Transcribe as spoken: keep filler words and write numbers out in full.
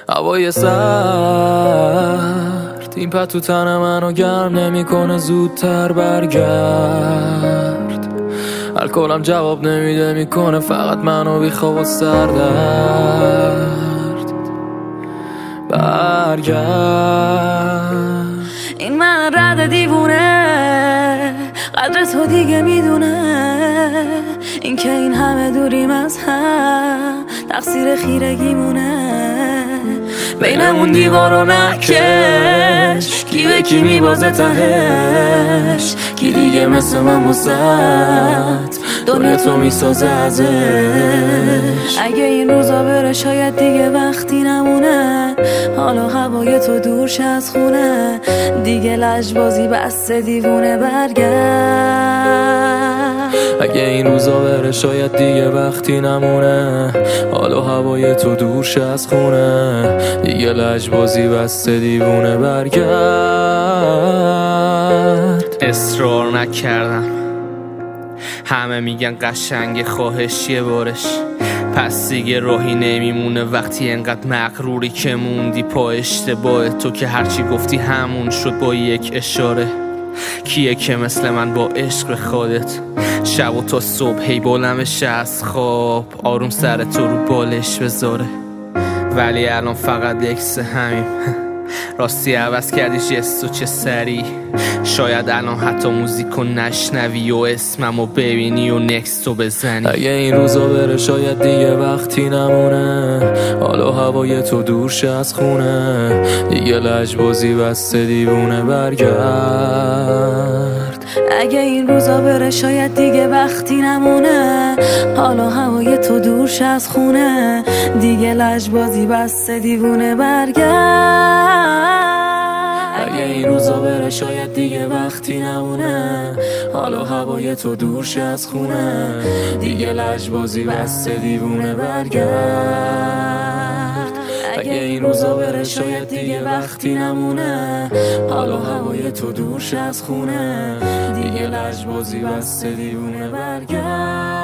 هوای سرد این پتو تن منو گرم نمیکنه زودتر برگرد. الکلم جواب نمیده میکنه فقط منو بی خواب و سردرد. برگرد. این من رد دیوونه قدر تو دیگه میدونه، این که این همه دوریم از هم تقصیر خیرگیمونه. بینمون دیوارو نکش، کی به کی میبازه تهش، کی دیگه مثل من وسط دنیا تو میسازه ازش. اگه این روزا بره شاید دیگه وقتی نمونه، حالا هوای تو دورش از خونه، دیگه لجبازی بس دیوونه برگرد. اگه این روزا بره شاید دیگه وقتی نمونه، حالا هوای تو دورش از خونه، دیگه لجبازی بس دیوونه برگرد. اصرار نکردم، همه میگن قشنگ خواهش یه بارش، پس دیگه راهی نمیمونه وقتی انقدر مغروری که موندی پا اشتباه تو، که هرچی گفتی همون شد با یک اشاره. کیه که مثل من با عشق خودت شب و تا صبح هی بلمش از خواب، آروم سر تو رو بالش بذاره، ولی الان فقط اکس همیم. راستی عوض کردی جستو چه سری، شاید الان حتی موزیکو نشنوی و اسممو ببینی و نکستو بزنی. اگه این روزا بره شاید دیگه وقتی نمونه، حالا هوای تو دورش از خونه، دیگه لجبازی بس دیوونه برگرد. اگه این روزا بره شاید دیگه وقتی نمونه، حالا هوای تو دورش از خونه، دیگه لجبازی بس دیوونه برگرد. اگه این روزا بره شاید دیگه وقتی نمونه، حالا هوای تو دورش از خونه، دیگه لجبازی بس دیوونه برگرد. اگه این روزا بره شاید دیگه وقتی نمونه، حالا هوای تو دورش از خونه، دیگه لجبازی بس دیوونه برگرد.